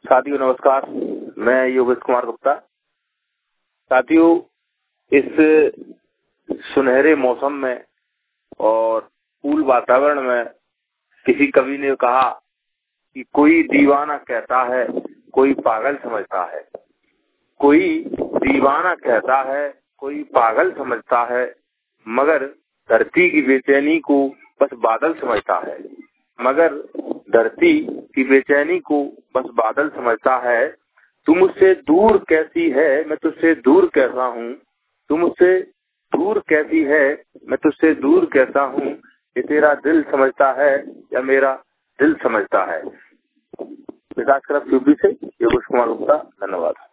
साथियों नमस्कार, मैं योगेश कुमार गुप्ता। साथियों, इस सुनहरे मौसम में और कूल वातावरण में किसी कवि ने कहा कि कोई दीवाना कहता है, कोई पागल समझता है। कोई दीवाना कहता है, कोई पागल समझता है, मगर धरती की बेचैनी को बस बादल समझता है। मगर धरती की बेचैनी को बस बादल समझता है। तू मुझसे दूर कैसी है, मैं तुझसे दूर कैसा हूँ। तू मुझसे दूर कैसी है, मैं तुझसे दूर कैसा हूँ। ये तेरा दिल समझता है या मेरा दिल समझता है। विकास क्लब यूपी से योगेश कुमार गुप्ता, धन्यवाद।